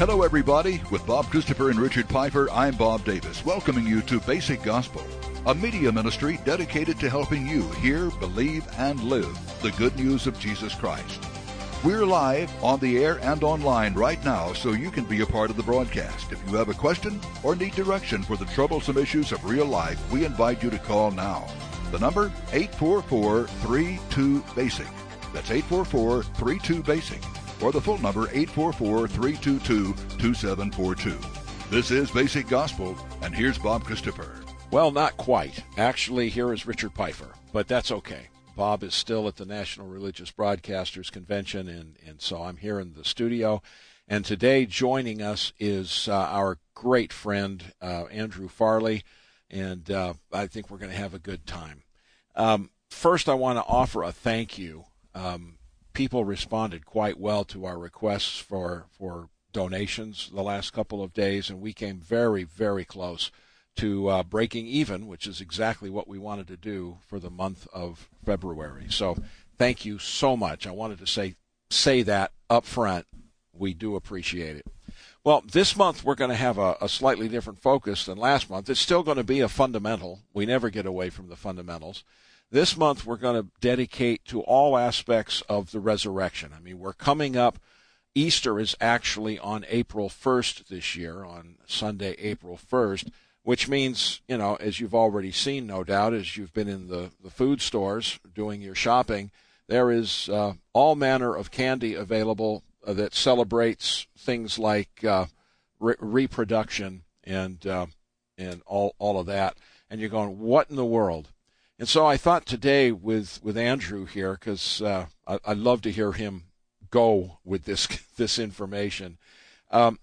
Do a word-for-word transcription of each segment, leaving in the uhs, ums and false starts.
Hello, everybody. With Bob Christopher and Richard Piper, I'm Bob Davis, welcoming you to Basic Gospel, a media ministry dedicated to helping you hear, believe, and live the good news of Jesus Christ. We're live on the air and online right now, so you can be a part of the broadcast. If you have a question or need direction for the troublesome issues of real life, we invite you to call now. The number, eight four four, three two, BASIC. That's eight four four, three two, BASIC. Or the full number, eight four four, three two two, two seven four two. This is Basic Gospel, and here's Bob Christopher. Well, not quite. Actually, here is Richard Piper, but that's okay. Bob is still at the National Religious Broadcasters Convention, and, and so I'm here in the studio. And today joining us is uh, our great friend, uh, Andrew Farley, and uh, I think we're going to have a good time. Um, first, I want to offer a thank you. Um, people responded quite well to our requests for, for donations the last couple of days, and we came very, very close to uh, breaking even, which is exactly what we wanted to do for the month of February. So thank you so much. I wanted to say say that up front. We do appreciate it. Well, this month we're going to have a, a slightly different focus than last month. It's still going to be a fundamental. We never get away from the fundamentals. This month we're going to dedicate to all aspects of the resurrection. I mean, we're coming up. Easter is actually on April first this year, on Sunday, April first, which means, you know, as you've already seen, no doubt, as you've been in the, the food stores doing your shopping, there is uh, all manner of candy available uh, that celebrates things like uh, re- reproduction and uh, and all all of that. And you're going, what in the world? And so I thought today with, with Andrew here, because uh, I, I'd love to hear him go with this this information. Um,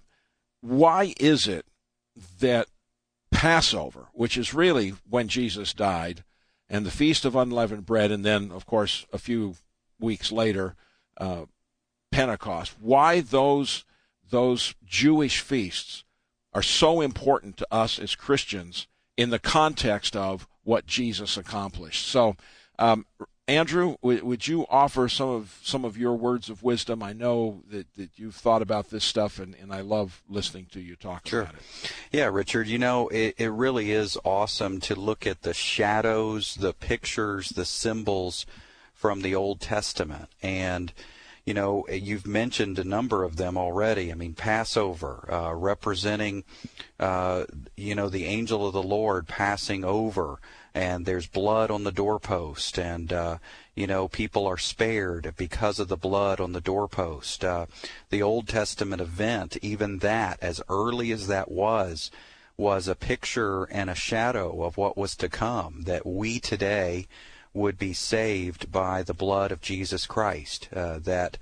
why is it that Passover, which is really when Jesus died, and the Feast of Unleavened Bread, and then, of course, a few weeks later, uh, Pentecost, why those those Jewish feasts are so important to us as Christians in the context of what Jesus accomplished. So, um, Andrew, w- would you offer some of some of your words of wisdom? I know that, that you've thought about this stuff, and, and I love listening to you talk sure. about it. Yeah, Richard, you know, it, it really is awesome to look at the shadows, the pictures, the symbols from the Old Testament. And, you know, you've mentioned a number of them already. I mean, Passover, uh, representing, uh, you know, the angel of the Lord passing over, and there's blood on the doorpost, and, uh, you know, people are spared because of the blood on the doorpost. Uh, the Old Testament event, even that, as early as that was, was a picture and a shadow of what was to come, that we today would be saved by the blood of Jesus Christ, uh, that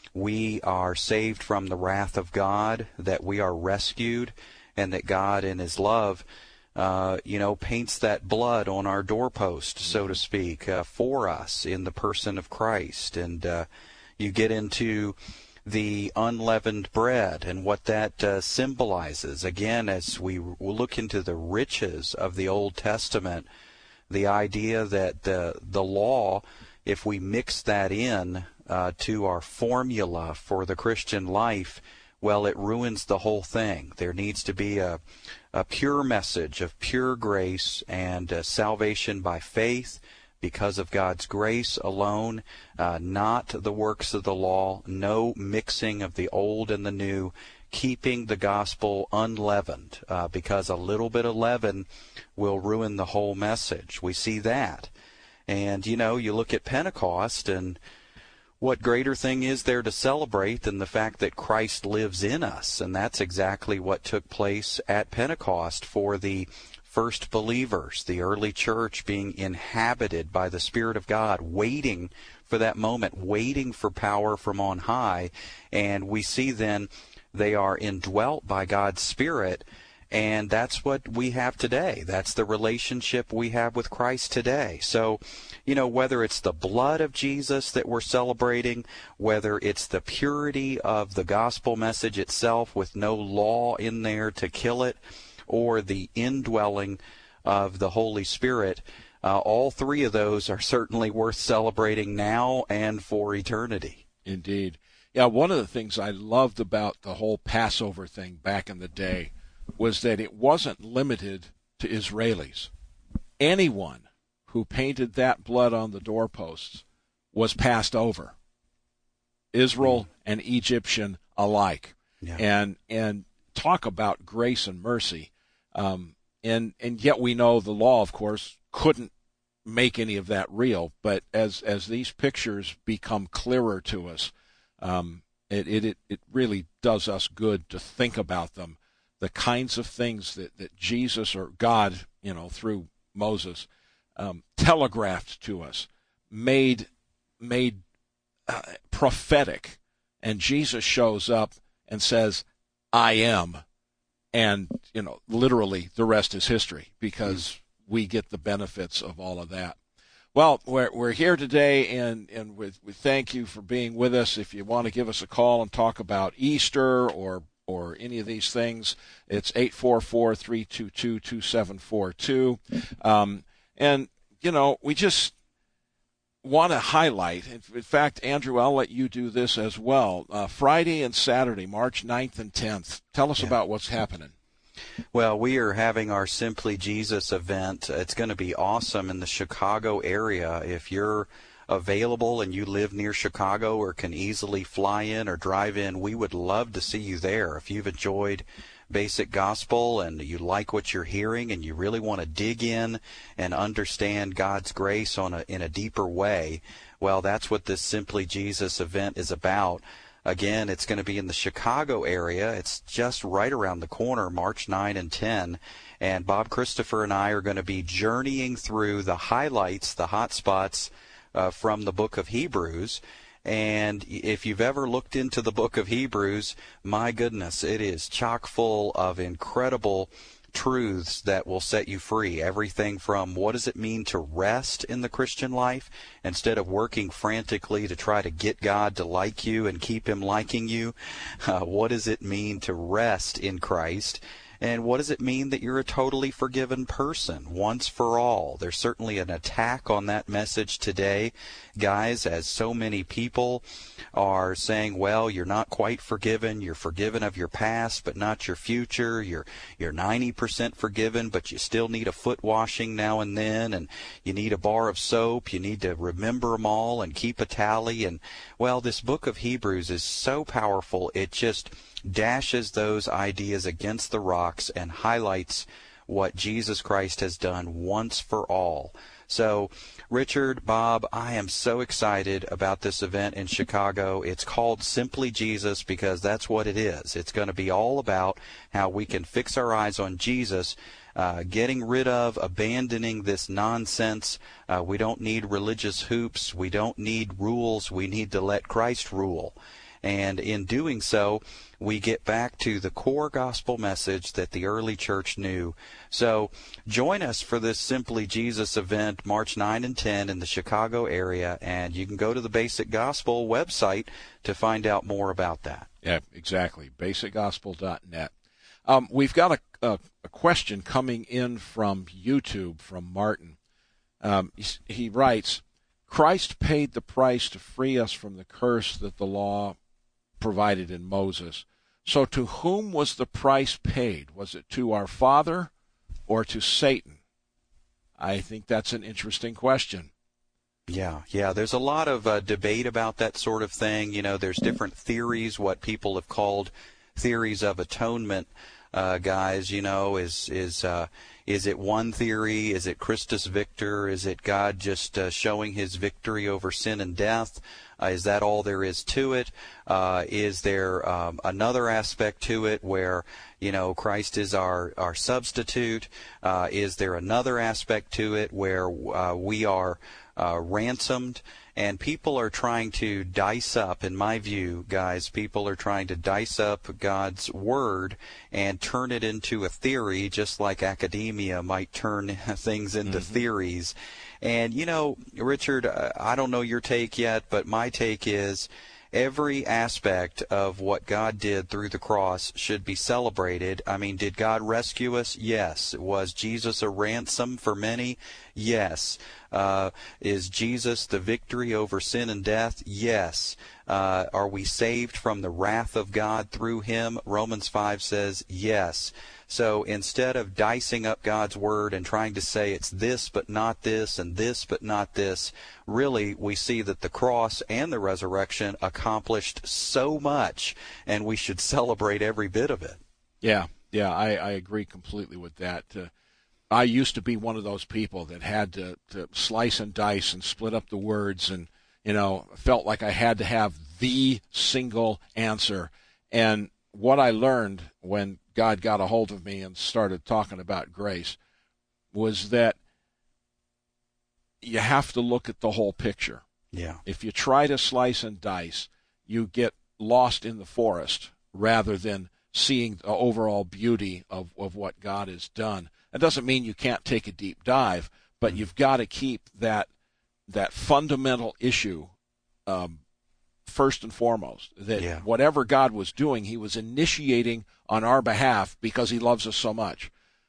we are saved from the wrath of God, that we are rescued, and that God in His love Uh, you know, paints that blood on our doorpost, so to speak, uh, for us in the person of Christ. And uh, you get into the unleavened bread and what that uh, symbolizes. Again, as we look into the riches of the Old Testament, the idea that the, the law, if we mix that in uh, to our formula for the Christian life, well, it ruins the whole thing. There needs to be a a pure message of pure grace and uh, salvation by faith because of God's grace alone, uh, not the works of the law, no mixing of the old and the new, keeping the gospel unleavened, uh, because a little bit of leaven will ruin the whole message. We see that. And, you know, you look at Pentecost, and what greater thing is there to celebrate than the fact that Christ lives in us? And that's exactly what took place at Pentecost for the first believers, the early church being inhabited by the Spirit of God, waiting for that moment, waiting for power from on high. And we see then they are indwelt by God's Spirit, and that's what we have today. That's the relationship we have with Christ today. So, you know, whether it's the blood of Jesus that we're celebrating, whether it's the purity of the gospel message itself with no law in there to kill it, or the indwelling of the Holy Spirit, uh, all three of those are certainly worth celebrating now and for eternity. Indeed. Yeah, one of the things I loved about the whole Passover thing back in the day was that it wasn't limited to Israelis. Anyone who painted that blood on the doorposts was passed over, Israel and Egyptian alike. Yeah. And and talk about grace and mercy. Um, and and yet we know the law, of course, couldn't make any of that real. But as as these pictures become clearer to us, um, it, it it really does us good to think about them, the kinds of things that, that Jesus or God, you know, through Moses, um, telegraphed to us, made made uh, prophetic, and Jesus shows up and says, "I am," and you know, literally, the rest is history because we get the benefits of all of that. Well, we're we're here today, and and we, we thank you for being with us. If you want to give us a call and talk about Easter or or any of these things, it's eight four four, three two two, two seven four two. Um, and, you know, we just want to highlight, in, in fact, Andrew, I'll let you do this as well. Uh, Friday and Saturday, March ninth and tenth. Tell us yeah. about what's happening. Well, we are having our Simply Jesus event. It's going to be awesome in the Chicago area. If you're available and you live near Chicago or can easily fly in or drive in, we would love to see you there. If you've enjoyed Basic Gospel and you like what you're hearing and you really want to dig in and understand God's grace on a, in a deeper way, well, that's what this Simply Jesus event is about. Again, it's going to be in the Chicago area. It's just right around the corner, March ninth and tenth. And Bob Christopher and I are going to be journeying through the highlights, the hot spots uh, from the book of Hebrews. And if you've ever looked into the book of Hebrews, my goodness, it is chock full of incredible truths that will set you free. Everything from what does it mean to rest in the Christian life instead of working frantically to try to get God to like you and keep him liking you. Uh, what does it mean to rest in Christ? And what does it mean that you're a totally forgiven person once for all? There's certainly an attack on that message today, guys, as so many people are saying, well, you're not quite forgiven. You're forgiven of your past, but not your future. You're you're ninety percent forgiven, but you still need a foot washing now and then, and you need a bar of soap. You need to remember them all and keep a tally. And, well, this book of Hebrews is so powerful. It just dashes those ideas against the rocks and highlights what Jesus Christ has done once for all. So, Richard, Bob, I am so excited about this event in Chicago. It's called Simply Jesus because that's what it is. It's going to be all about how we can fix our eyes on Jesus, uh, getting rid of, abandoning this nonsense. Uh, we don't need religious hoops. We don't need rules. We need to let Christ rule. And in doing so, we get back to the core gospel message that the early church knew. So join us for this Simply Jesus event, March ninth and tenth in the Chicago area, and you can go to the Basic Gospel website to find out more about that. Yeah, exactly, basic gospel dot net. Um, we've got a, a, a question coming in from YouTube from Martin. Um, he, he writes, Christ paid the price to free us from the curse that the law provided in Moses. So to whom was the price paid? Was it to our Father or to Satan? I think that's an interesting question. Yeah, yeah. There's a lot of uh, debate about that sort of thing. You know, there's different theories, what people have called theories of atonement, uh, guys. You know, is is uh, is it one theory? Is it Christus Victor? Is it God just uh, showing his victory over sin and death? Uh, is that all there is to it? Uh, is there um, another aspect to it where, you know, Christ is our, our substitute? Uh, is there another aspect to it where uh, we are uh, ransomed? And people are trying to dice up, in my view, guys, people are trying to dice up God's Word and turn it into a theory, just like academia might turn things into mm-hmm. theories. And, you know, Richard, I don't know your take yet, but my take is every aspect of what God did through the cross should be celebrated. I mean, did God rescue us? Yes. Was Jesus a ransom for many? Yes. Uh, is Jesus the victory over sin and death? Yes. Uh, are we saved from the wrath of God through him? Romans five says yes. So instead of dicing up God's word and trying to say it's this but not this and this but not this, really we see that the cross and the resurrection accomplished so much, and we should celebrate every bit of it. Yeah, yeah, I, I agree completely with that. Uh, I used to be one of those people that had to, to slice and dice and split up the words, and, you know, felt like I had to have the single answer. And what I learned when God got a hold of me and started talking about grace was that you have to look at the whole picture. Yeah. If you try to slice and dice, you get lost in the forest rather than seeing the overall beauty of, of what God has done. That doesn't mean you can't take a deep dive, but mm-hmm. you've got to keep that that fundamental issue um, first and foremost, that yeah. whatever God was doing, he was initiating on our behalf because he loves us so much.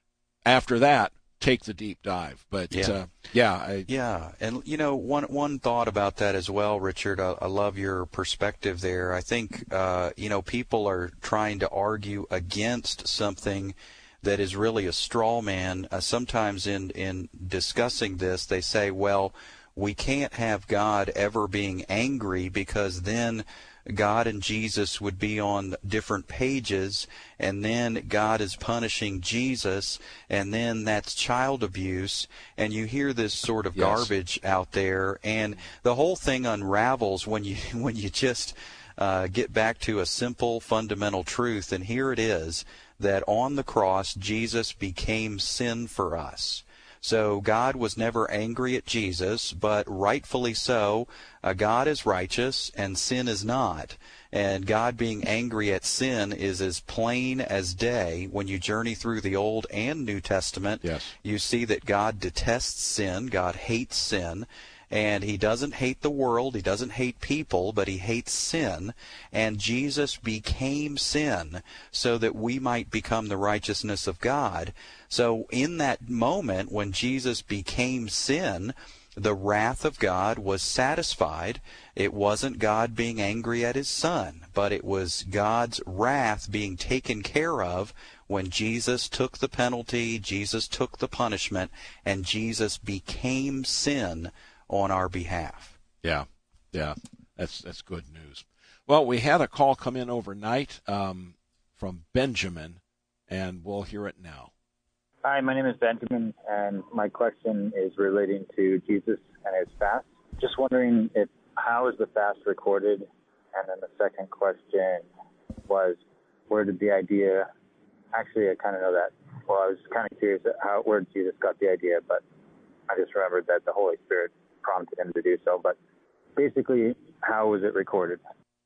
After that, take the deep dive. But yeah, uh, yeah, I, yeah, and you know, one one thought about that as well, Richard. I, I love your perspective there. I think uh, you know, people are trying to argue against something that is really a straw man. Uh, sometimes in in discussing this, they say, well, we can't have God ever being angry because then God and Jesus would be on different pages, and then God is punishing Jesus, and then that's child abuse, and you hear this sort of yes. garbage out there, and the whole thing unravels when you when you just uh, get back to a simple fundamental truth, and here it is, that on the cross Jesus became sin for us. So God was never angry at Jesus, but rightfully so. Uh, God is righteous and sin is not. And God being angry at sin is as plain as day. When you journey through the Old and New Testament, yes. you see that God detests sin, God hates sin. And he doesn't hate the world, he doesn't hate people, but he hates sin. And Jesus became sin so that we might become the righteousness of God. So in that moment when Jesus became sin, the wrath of God was satisfied. It wasn't God being angry at his Son, but it was God's wrath being taken care of when Jesus took the penalty, Jesus took the punishment, and Jesus became sin on our behalf. Yeah, yeah, that's that's good news. Well, we had a call come in overnight um, from Benjamin, and we'll hear it now. Hi, my name is Benjamin, and my question is relating to Jesus and his fast. Just wondering if how is the fast recorded? And then the second question was, where did the idea? Actually, I kind of know that. Well, I was kind of curious how where Jesus got the idea, but I just remembered that the Holy Spirit prompted him to do so. But basically, how was it recorded?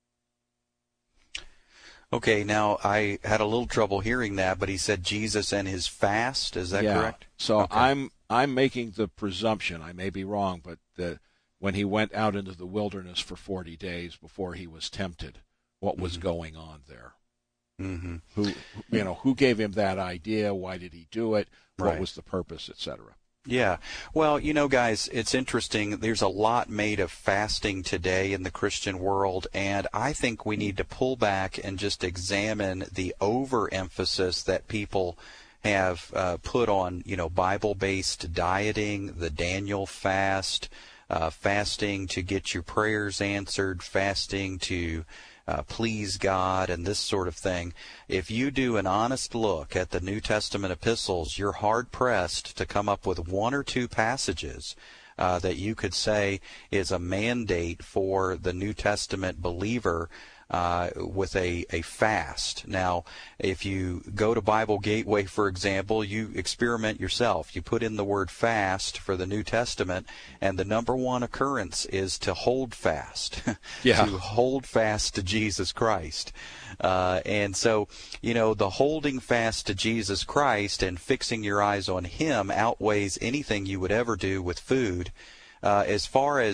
Okay, now I had a little trouble hearing that, but he said Jesus and his fast. Is that yeah. correct? So okay. I'm I'm making the presumption, I may be wrong, but the, when he went out into the wilderness for forty days before he was tempted, what was mm-hmm. going on there? Mm-hmm. Who you know who gave him that idea? Why did he do it? What right. was the purpose, et cetera? Yeah. Well, you know, guys, it's interesting. There's a lot made of fasting today in the Christian world, and I think we need to pull back and just examine the overemphasis that people have uh, put on, you know, Bible-based dieting, the Daniel fast, uh, fasting to get your prayers answered, fasting to Uh, please God, and this sort of thing. If you do an honest look at the New Testament epistles, you're hard-pressed to come up with one or two passages uh, that you could say is a mandate for the New Testament believer uh, with a, a fast. Now, if you go to Bible Gateway, for example, you experiment yourself. You put in the word fast for the New Testament, and the number one occurrence is to hold fast, yeah. to hold fast to Jesus Christ. Uh, and so, you know, the holding fast to Jesus Christ and fixing your eyes on Him outweighs anything you would ever do with food. Uh, as far as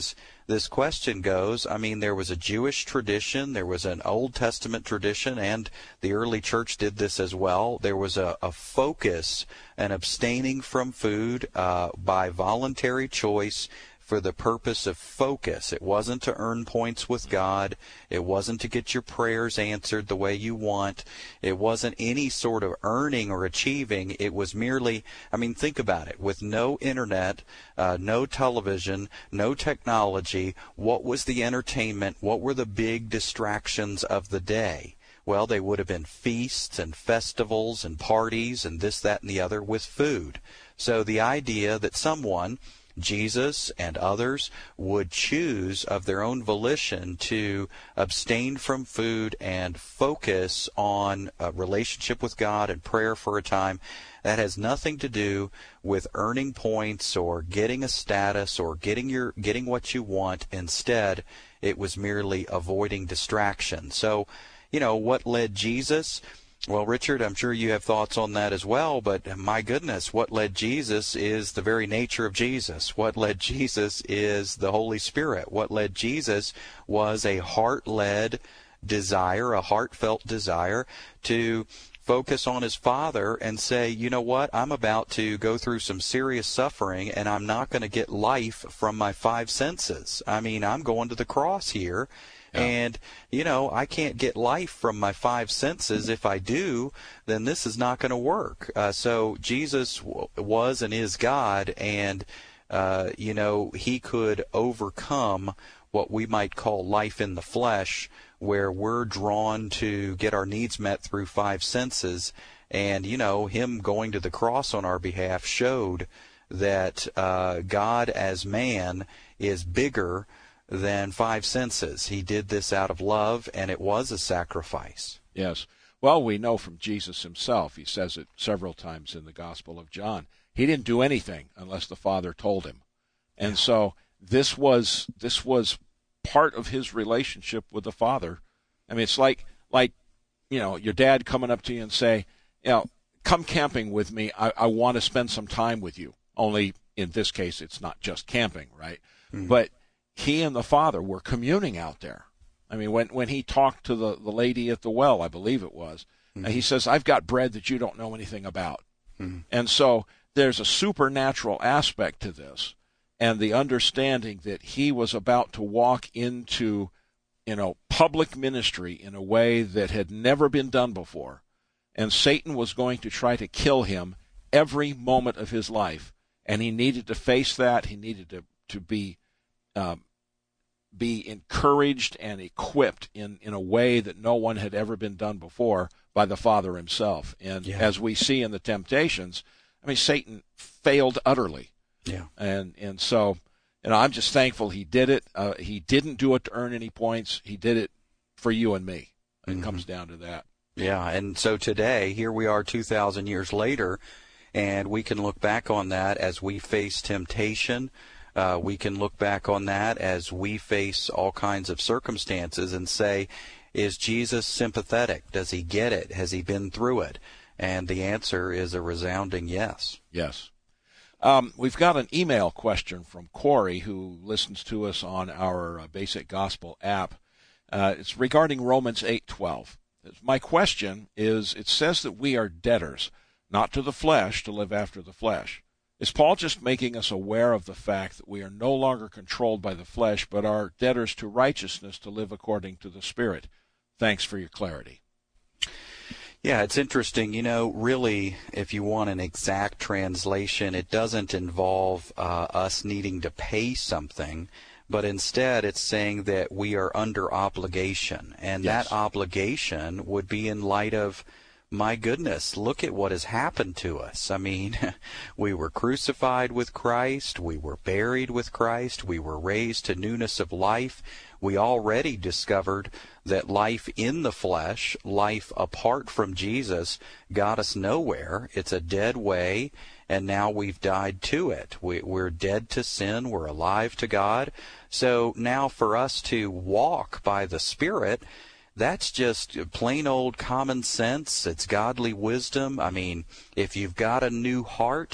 this question goes, I mean, there was a Jewish tradition, there was an Old Testament tradition, and the early church did this as well. There was a, a focus and abstaining from food uh, by voluntary choice for the purpose of focus. It wasn't to earn points with God. It wasn't to get your prayers answered the way you want. It wasn't any sort of earning or achieving. It was merely, I mean, think about it. With no internet, uh, no television, no technology, what was the entertainment? What were the big distractions of the day? Well, they would have been feasts and festivals and parties and this, that, and the other with food. So the idea that someone, Jesus and others, would choose of their own volition to abstain from food and focus on a relationship with God and prayer for a time, that has nothing to do with earning points or getting a status or getting your getting what you want. Instead, it was merely avoiding distraction. So, you know, what led Jesus? Well, Richard, I'm sure you have thoughts on that as well, but my goodness, what led Jesus is the very nature of Jesus. What led Jesus is the Holy Spirit. What led Jesus was a heart-led desire, a heartfelt desire to focus on his Father and say, you know what, I'm about to go through some serious suffering, and I'm not going to get life from my five senses. I mean, I'm going to the cross here. Yeah. And, you know, I can't get life from my five senses. If I do, then this is not going to work. Uh, so Jesus w- was and is God, and, uh, you know, he could overcome what we might call life in the flesh, where we're drawn to get our needs met through five senses. And, you know, him going to the cross on our behalf showed that uh, God as man is bigger than five senses. He did this out of love, and it was a sacrifice. Yes. Well, we know from Jesus himself, he says it several times in the Gospel of John, he didn't do anything unless the Father told him. And yeah. so this was this was part of his relationship with the Father. I mean, it's like, like you know, your dad coming up to you and say, you know, come camping with me. I, I want to spend some time with you. Only in this case, it's not just camping, right? Mm-hmm. But he and the Father were communing out there. I mean, when, when he talked to the, the lady at the well, I believe it was, mm-hmm. he says, I've got bread that you don't know anything about. Mm-hmm. And so there's a supernatural aspect to this, and the understanding that he was about to walk into, you know, public ministry in a way that had never been done before, and Satan was going to try to kill him every moment of his life, and he needed to face that. He needed to, to be um, be encouraged and equipped in, in a way that no one had ever been done before by the Father himself. And yeah. as we see in the temptations, I mean, Satan failed utterly. Yeah. And and so, you know, I'm just thankful he did it. Uh, he didn't do it to earn any points. He did it for you and me. It mm-hmm. comes down to that. Yeah, and so today, here we are two thousand years later, and we can look back on that as we face temptation. Uh, we can look back on that as we face all kinds of circumstances and say, is Jesus sympathetic? Does he get it? Has he been through it? And the answer is a resounding yes. Yes. Um, we've got an email question from Corey, who listens to us on our uh, Basic Gospel app. Uh, it's regarding Romans eight twelve. My question is, it says that we are debtors, not to the flesh, to live after the flesh. Is Paul just making us aware of the fact that we are no longer controlled by the flesh, but are debtors to righteousness to live according to the Spirit? Thanks for your clarity. Yeah, it's interesting. You know, really, if you want an exact translation, it doesn't involve uh, us needing to pay something, but instead it's saying that we are under obligation. And yes. that obligation would be in light of, my goodness, look at what has happened to us. I mean, we were crucified with Christ, we were buried with Christ, we were raised to newness of life. We already discovered that life in the flesh, life apart from Jesus, got us nowhere. It's a dead way, and now we've died to it. We, we're dead to sin, we're alive to God. So now for us to walk by the Spirit, that's just plain old common sense. It's godly wisdom. I mean, if you've got a new heart,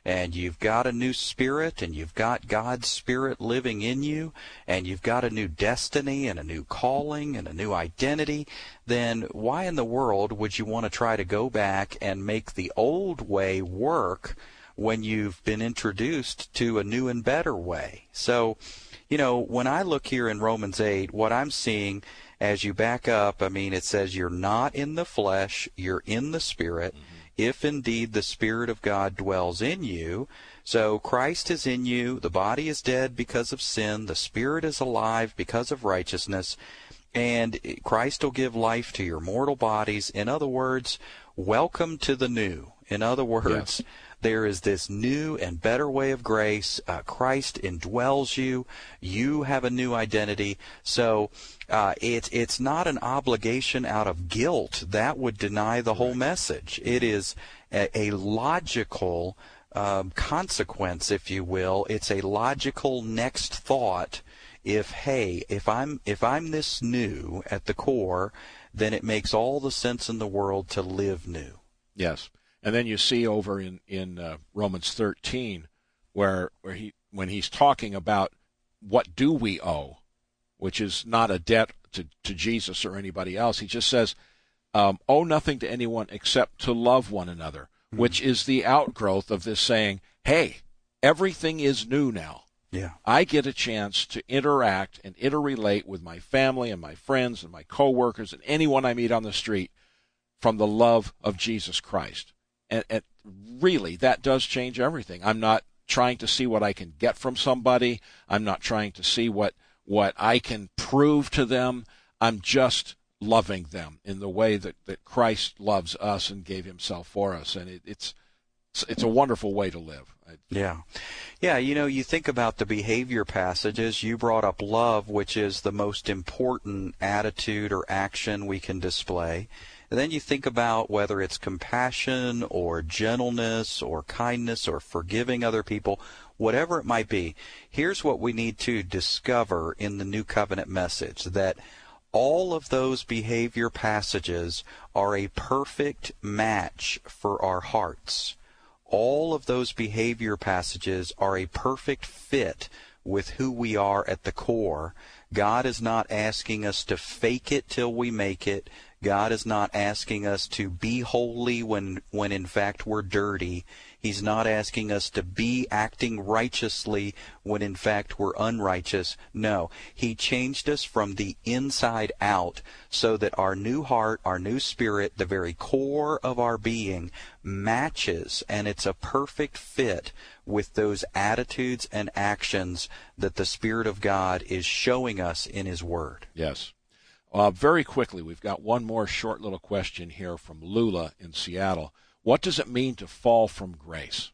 and you've got a new spirit, and you've got God's Spirit living in you, and you've got a new destiny and a new calling and a new identity, then why in the world would you want to try to go back and make the old way work when you've been introduced to a new and better way? So, you know, when I look here in Romans eight, what I'm seeing as you back up, I mean, it says you're not in the flesh, you're in the Spirit, mm-hmm. if indeed the Spirit of God dwells in you. So Christ is in you, the body is dead because of sin, the Spirit is alive because of righteousness, and Christ will give life to your mortal bodies. In other words, welcome to the new. In other words, yes. There is this new and better way of grace. Uh, Christ indwells you. You have a new identity. So uh, it, it's not an obligation out of guilt. That would deny the whole message. It is a, a logical um, consequence, if you will. It's a logical next thought. If, hey, if I'm if I'm this new at the core, then it makes all the sense in the world to live new. Yes. And then you see over in in uh, Romans thirteen, where where he when he's talking about what do we owe, which is not a debt to, to Jesus or anybody else. He just says, um, owe nothing to anyone except to love one another, mm-hmm. which is the outgrowth of this saying, hey, everything is new now. Yeah, I get a chance to interact and interrelate with my family and my friends and my coworkers and anyone I meet on the street from the love of Jesus Christ. And, and really, that does change everything. I'm not trying to see what I can get from somebody. I'm not trying to see what what I can prove to them. I'm just loving them in the way that, that Christ loves us and gave himself for us. And it, it's, it's it's a wonderful way to live. Yeah. Yeah, you know, you think about the behavior passages. You brought up love, which is the most important attitude or action we can display. And then you think about whether it's compassion or gentleness or kindness or forgiving other people, whatever it might be. Here's what we need to discover in the New Covenant message, that all of those behavior passages are a perfect match for our hearts. All of those behavior passages are a perfect fit with who we are at the core. God is not asking us to fake it till we make it. God is not asking us to be holy when, when in fact we're dirty. He's not asking us to be acting righteously when in fact we're unrighteous. No, He changed us from the inside out so that our new heart, our new spirit, the very core of our being matches, and it's a perfect fit with those attitudes and actions that the Spirit of God is showing us in His Word. Yes. Uh, very quickly, we've got one more short little question here from Lula in Seattle. What does it mean to fall from grace?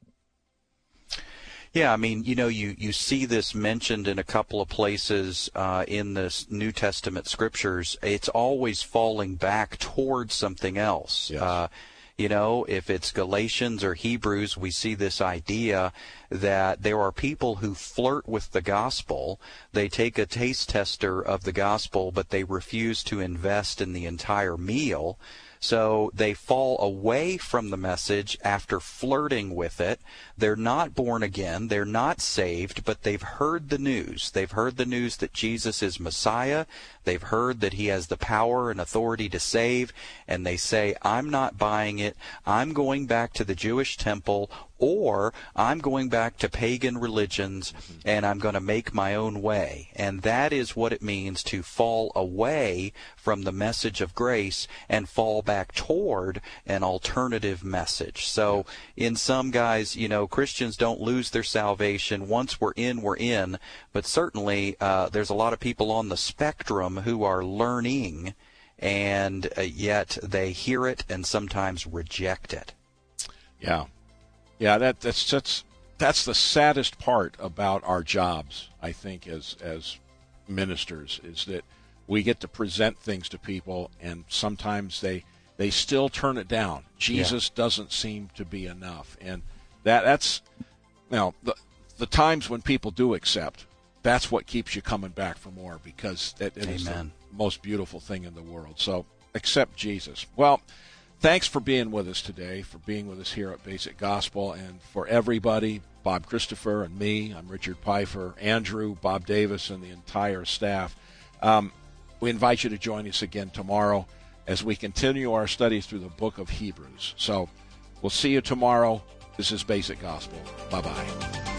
Yeah, I mean, you know, you, you see this mentioned in a couple of places uh, in the New Testament scriptures. It's always falling back towards something else. Yes. Uh, You know, if it's Galatians or Hebrews, we see this idea that there are people who flirt with the gospel. They take a taste tester of the gospel, but they refuse to invest in the entire meal. So they fall away from the message after flirting with it. They're not born again. They're not saved, but they've heard the news. They've heard the news that Jesus is Messiah. They've heard that He has the power and authority to save, and they say, I'm not buying it. I'm going back to the Jewish temple, or I'm going back to pagan religions, and I'm going to make my own way. And that is what it means to fall away from the message of grace and fall back toward an alternative message. So in some guys, you know, Christians don't lose their salvation. Once we're in, we're in. But certainly uh, there's a lot of people on the spectrum who are learning, and uh, yet they hear it and sometimes reject it. Yeah. Yeah, that, that's that's that's the saddest part about our jobs, I think, as as ministers, is that we get to present things to people, and sometimes they they still turn it down. Jesus yeah. doesn't seem to be enough, and that that's you know the the times when people do accept, that's what keeps you coming back for more, because that it is the most beautiful thing in the world. So accept Jesus. Well, thanks for being with us today, for being with us here at Basic Gospel, and for everybody, Bob Christopher and me, I'm Richard Pfeiffer, Andrew, Bob Davis, and the entire staff. Um, we invite you to join us again tomorrow as we continue our study through the book of Hebrews. So we'll see you tomorrow. This is Basic Gospel. Bye-bye.